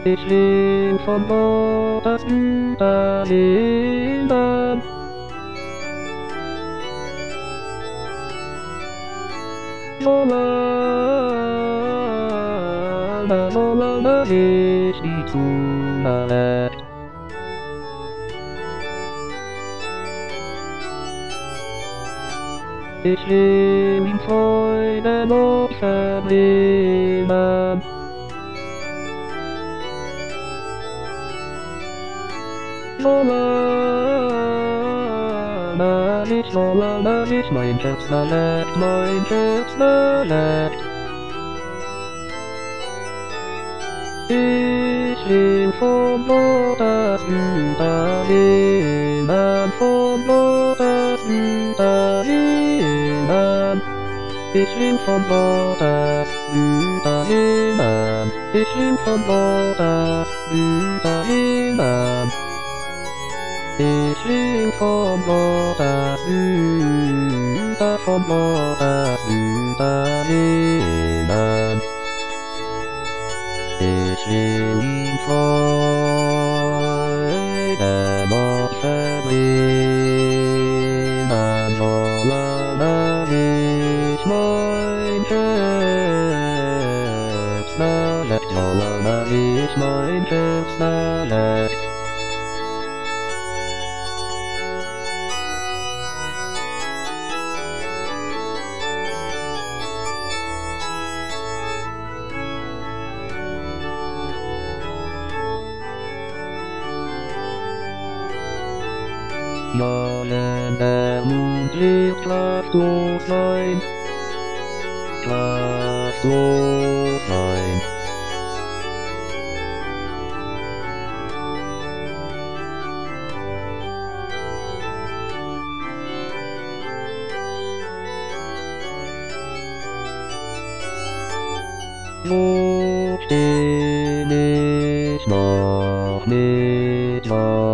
Ich will von woanders überleben. Solange ich die Zukunft. Ich will in Freude noch verleben. Solange ich mein Herz da lebt, mein Herz da lebt. Ich will vom Gottes überleben, vom Gottes überleben. Ich will von Gottes überleben, ich will von Gottes überleben. Ich will von Gottes überleben. Ich will in Freude noch verleben, solange ich mein Herz da lebt, solange ich mein Herz da lebt. Ja, denn der Mond wird kraftlos sein, kraftlos sein. Wo steh ich noch mit